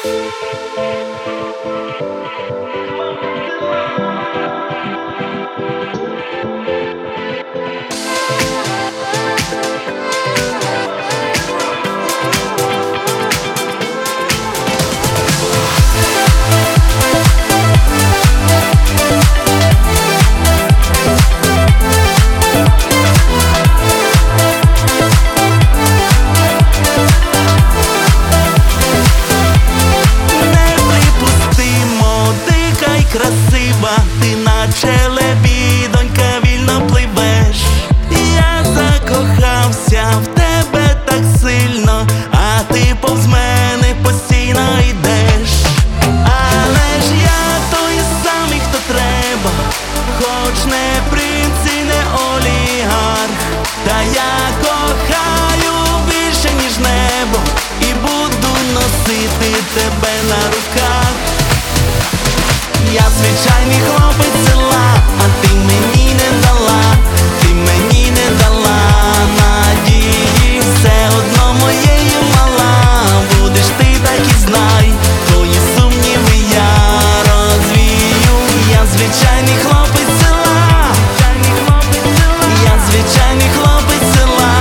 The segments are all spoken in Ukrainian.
Красива, ти наче лебідонька, вільно пливеш. Я закохався в тебе так сильно, а ти повз мене постійно йдеш. Але ж я той самий, хто треба, хоч не принц і не олігарх. Та я кохаю більше, ніж небо, і буду носити тебе на руках. Я звичайний хлопець села, а ти мені не дала, ти мені не дала надії. Все одно моєю мала, будеш ти, так і знай, твої сумніви я розвію. Я звичайний хлопець села, я звичайний хлопець села,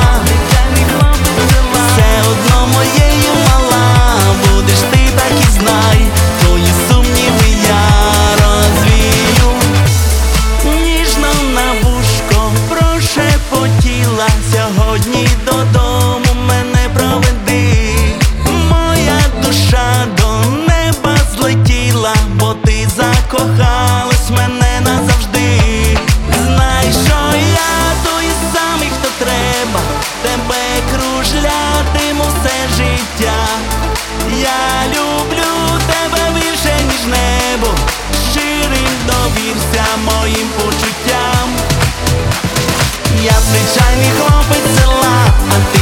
все одно моєю мала, будеш ти, так і знай, твої сумніви я розвію. Ніжно на вушко прошепотіла, сьогодні додому мене проведи. Моя душа до неба злетіла, бо ти закохалась в мене назавжди. Знай, що я той самий, хто треба, тебе кружлятиму все життя. Я люблю тебе більше, ніж небо, щирим довірся моїм почуттям. Я звичайний хлопець села, а ти